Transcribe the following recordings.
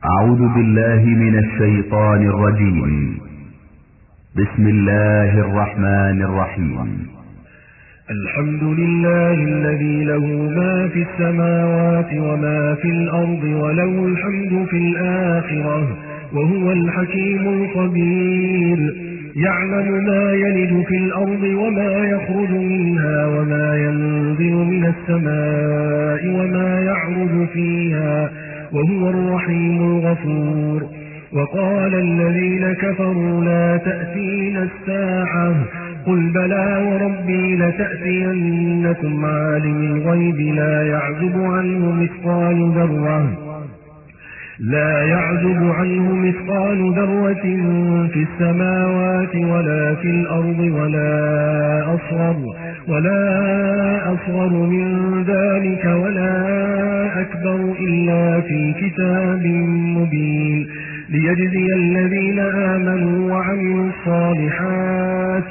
أعوذ بالله من الشيطان الرجيم. بسم الله الرحمن الرحيم. الحمد لله الذي له ما في السماوات وما في الأرض وله الحمد في الآخرة وهو الحكيم الخبير. يعلم ما يلج في الأرض وما يخرج منها وما ينزل من السماء وما يعرج فيها وهو الرحيم الغفور. وقال الذين كفروا لا تأتينا الساعة قل بلى وربي لتأتينكم عالم الغيب لا يعزب عنه مثقال ذرة في السماوات ولا في الأرض ولا أصغر من ذلك ولا أكبر إلا في كتاب مبين ليجزي الذين آمنوا وعملوا الصالحات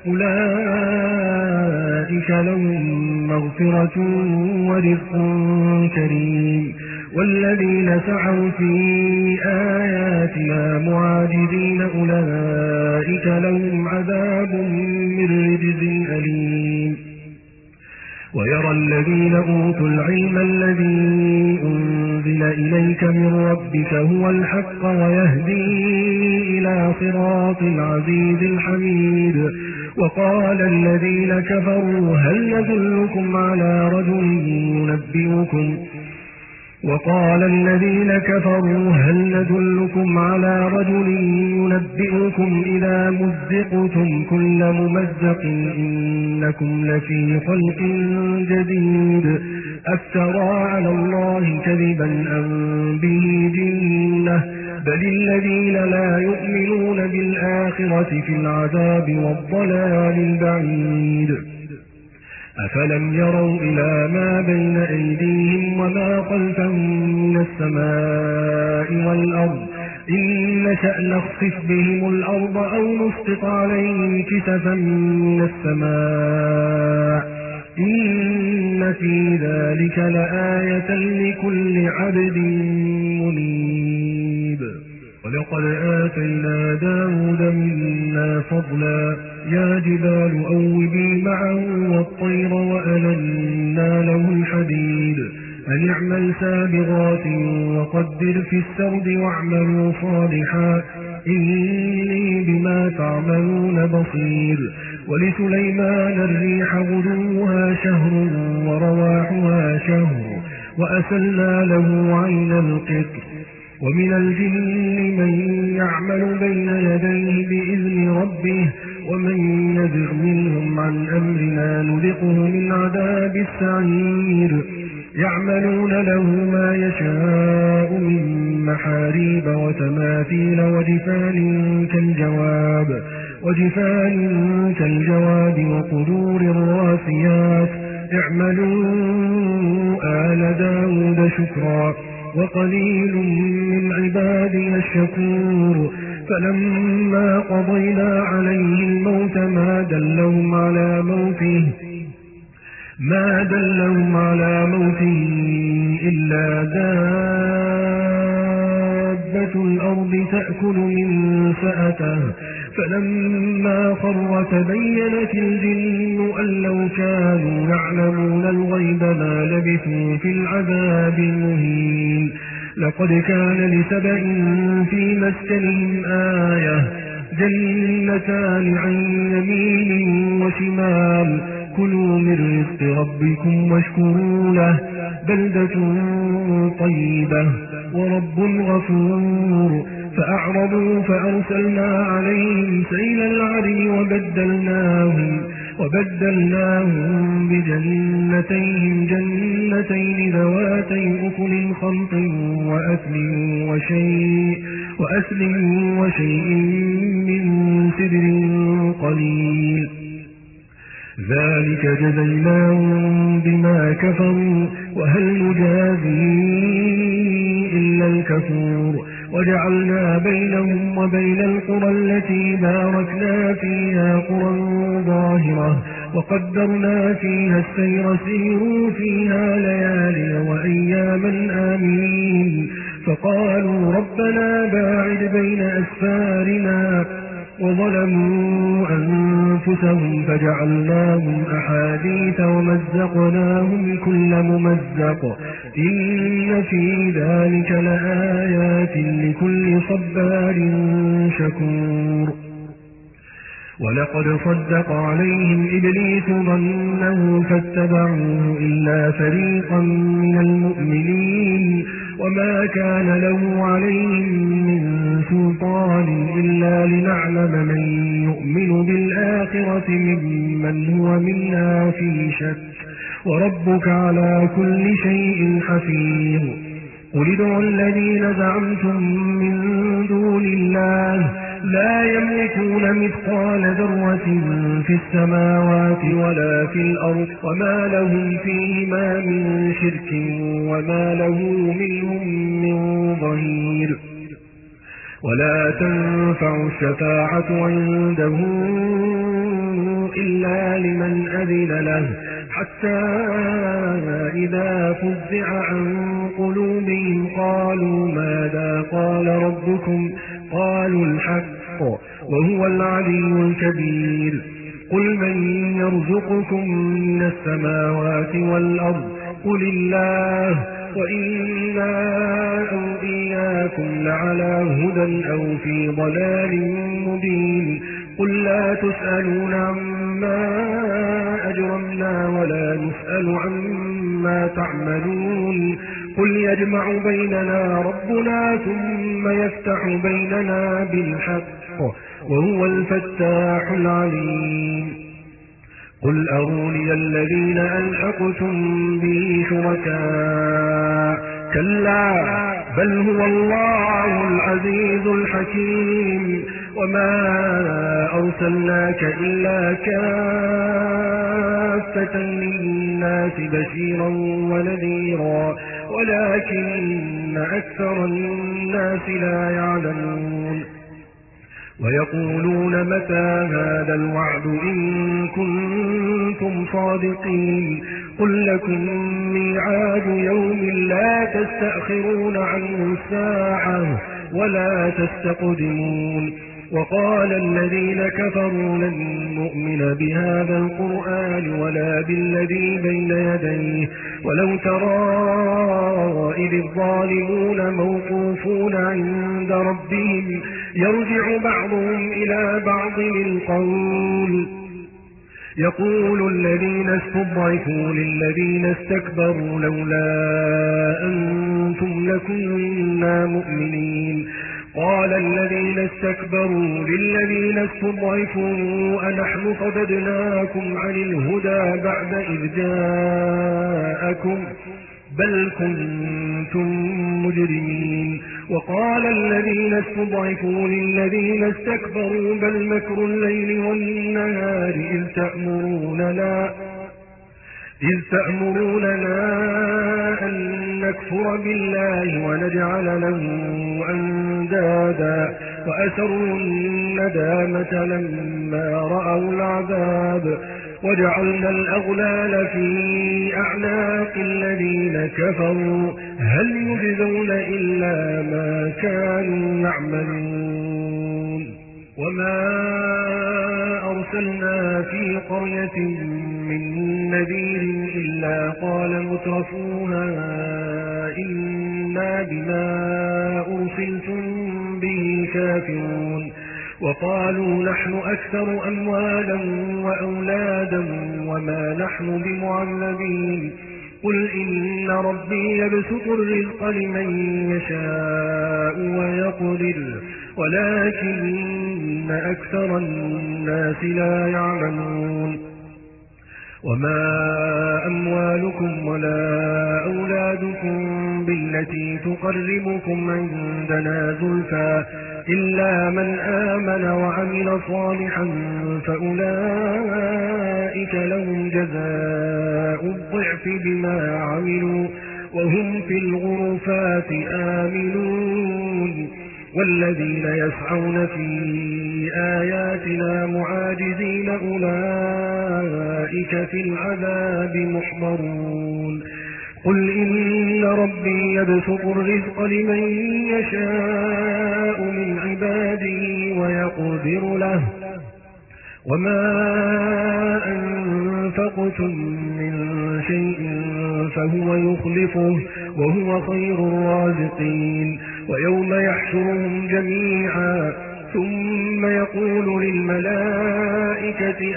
أولئك لهم مغفرة ورزق كريم. والذين سعوا في آياتنا معاجزين أولئك لهم عذاب من رجز أليم. ويرى الذين أوتوا العلم الذي أنزل إليك من ربك هو الحق ويهدي إلى صراط العزيز الحميد. وقال الذين كفروا هل ندلكم على رجل ينبئكم إذا مزقتم كل ممزق إنكم لفي خلق جديد أفترى على الله كذبا أم به جنة بل الذين لا يؤمنون بالآخرة في العذاب والضلال البعيد. أفلم يروا إلى ما بين أيديهم وما خلفهم من السماء والأرض إن نشأ نخسف بهم الأرض أو نسقط عليهم كسفا من السماء إن في ذلك لآية لكل عبد منيب. ولقد آتينا داود منا فضلا يا جبال أوبي معه والطير وألنا له الحديد أن اعمل سابغات وقدر في السرد واعملوا صالحا إني بما تعملون بصير. ولسليمان الريح غدوها شهر ورواحها شهر وأسلنا له عين القطر. ومن الجن من يعمل بين يديه بإذن ربه ومن يزغ منهم عن أمرنا نذقه من عذاب السعير. يعملون له ما يشاء من محاريب وتماثيل وجفان كالجواب وقدور الراسيات. اعملوا آل داود شكرا وقليل من عبادي الشكور. فلما قضينا عليه الموت ما دلهم على موته إلا دابة الأرض تأكل من سأته. فلما خر تبينت الجن أن لو كانوا يعلمون الغيب ما لبثوا في العذاب المهين. لقد كان لسبأ في مسكنهم آية جنتان عن يمين وشمال كلوا من رزق ربكم واشكروا له بلدة طيبة ورب غفور. فأعرضوا فأرسلنا عليهم سيل العرم وبدلناهم بجنتين ذواتي أكل خمط وأثل وشيء من سدر قليل ذلك جزيناهم بما كفروا وهل نجازي إلا الكفور. وجعلنا بينهم وبين القرى التي باركنا فيها قرى ظاهرة وقدرنا فيها السير سيروا فيها ليالي وأياما آمين. فقالوا ربنا باعد بين أسفارنا وظلموا أنفسهم فجعلناهم أحاديث ومزقناهم كل ممزق إن في ذلك لآيات لكل صبار شكور ولقد صدق عليهم إبليس ظنه فاتبعوه إلا فريقا من المؤمنين وما كان له عليهم من سلطان إلا لنعلم من يؤمن بالآخرة ممن هو منها في شك وربك على كل شيء حفيظ قل ادعوا الذين زعمتم من دون الله لا يملكون مثقال ذرة في السماوات ولا في الأرض وما لهم فيهما من شرك وما له منهم من ظهير ولا تنفع الشفاعة عنده إلا لمن أذن له حتى إذا فزع عن قلوبهم قالوا ماذا قال ربكم قالوا الحق وهو العلي الكبير قل من يرزقكم من السماوات والأرض قل الله وإنا أو إياكم لعلى هدى أو في ضلال مبين قل لا تسألون عما أجرمنا ولا نسأل عما تعملون قل يجمع بيننا ربنا ثم يفتح بيننا بالحق وهو الفتاح العليم قل أروني الذين ألحقتم به شركاء كلا بل هو الله العزيز الحكيم وما أرسلناك إلا كافة للناس بشيرا ونذيرا ولكن أكثر الناس لا يعلمون ويقولون متى هذا الوعد إن كنتم صادقين قل لكم ميعاد يوم لا تستأخرون عنه ساعة ولا تستقدمون وقال الذين كفروا لن نؤمن بهذا القرآن ولا بالذي بين يديه ولو ترى إذ الظالمون موقوفون عند ربهم يرجع بعضهم إلى بعض القول يقول الذين استضعفوا للذين استكبروا لولا أنتم لكنا مؤمنين قال الذين استكبروا للذين استضعفوا أنحن صددناكم عن الهدى بعد إذ جاءكم بل كنتم مجرمين وقال الذين استضعفوا للذين استكبروا بل مكر الليل والنهار إذ تأمروننا أن نكفر بالله ونجعل له أندادا وأسروا الندامة لما رأوا العذاب وجعلنا الأغلال في أعناق الذين كفروا هل يجزون إلا ما كانوا يعملون وما أرسلنا في قرية من نذير إلا قال مترفوها إنا بما أرسلتم به كافرون وقالوا نحن أكثر أموالا وأولادا وما نحن بمعذبين قل إن ربي يبسط الرزق لمن يشاء ويقدر ولكن أكثر الناس لا يعلمون وما أموالكم ولا أولادكم بالتي تقربكم عندنا زلفى إلا من آمن وعمل صالحا فأولئك لهم جزاء الضعف بما عملوا وهم في الغرفات آمنون والذين يسعون في آياتنا معاجزين أولئك في العذاب محضرون قل إن ربي يبسط الرزق لمن يشاء من عباده ويقدر له وما أنفقتم من شيء فهو يخلفه وهو خير الرازقين ويوم يحشرهم جميعا ثم يقول للملائكة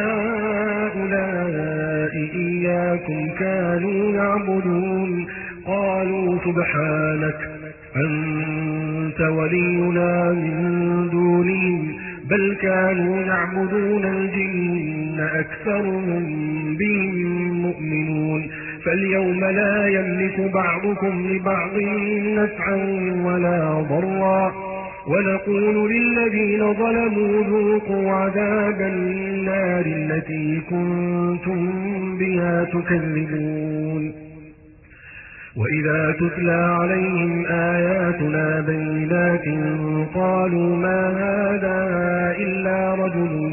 أهؤلاء إياكم كانوا يعبدون قالوا سبحانك أنت ولينا من دونهم بل كانوا يعبدون الجن أكثرهم بهم مؤمنون فاليوم لا يملك بعضكم لبعض نفعا ولا ضرا ونقول للذين ظلموا ذوقوا عذاب النار التي كنتم بها تكذبون وإذا تتلى عليهم آياتنا بينات قالوا ما هذا إلا رجل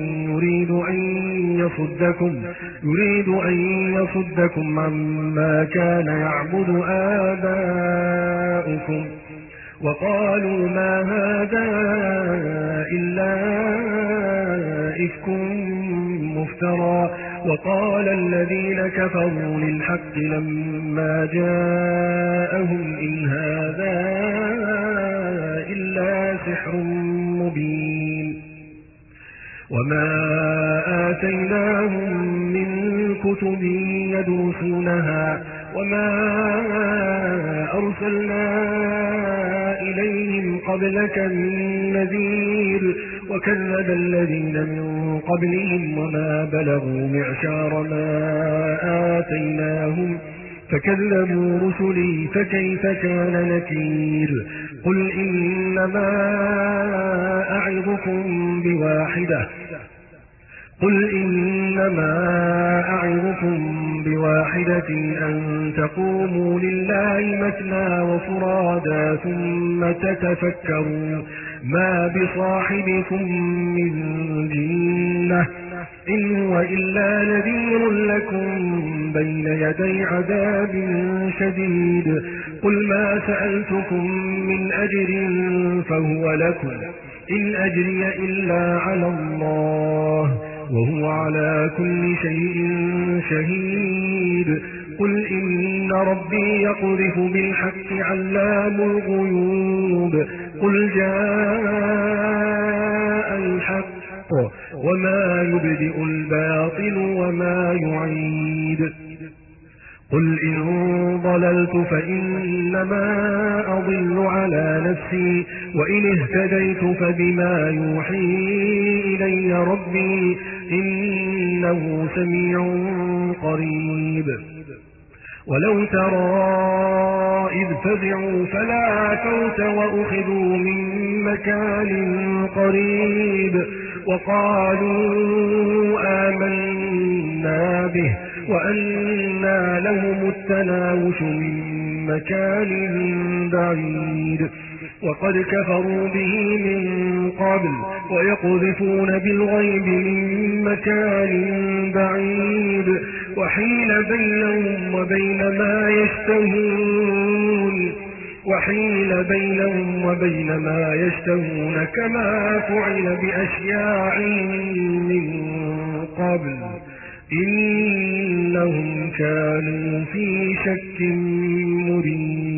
يريد أن يصدكم عما كان يعبد آباؤكم وقالوا ما هذا إلا إفك مفترى وقال الذين كفروا للحق لما جاءهم إن هذا إلا سحر مبين وما آتيناهم من كتب يدرسونها وما أرسلنا إليهم قبلك من نذير وكذب الذين من قبلهم وما بلغوا معشار ما آتيناهم فكذبوا رسلي فكيف كان نكير قل إنما أعظكم بواحدة أن تقوموا لله مثنى وفرادا ثم تتفكروا ما بصاحبكم من جنة إن هو إلا نذير لكم بين يدي عذاب شديد قل ما سألتكم من أجر فهو لكم إن أجري إلا على الله وهو على كل شيء شهيد قل إن ربي يقذف بالحق علام الغيوب قل جاء الحق وما يبدئ الباطل وما يعيد قل إن ضللت فإنما أضل على نفسي وإن اهتديت فبما يوحي إلي ربي إنه سميع قريب ولو ترى إذ فزعوا فلا فوت وأخذوا من مكان قريب وقالوا آمنا به وأنى لهم التناوش من مكان بعيد وقد كفروا به من قبل ويقذفون بالغيب من مكان بعيد وحيل بينهم وبين ما يشتهون كما فعل بأشياعهم من قبل إنهم كانوا في شك مريب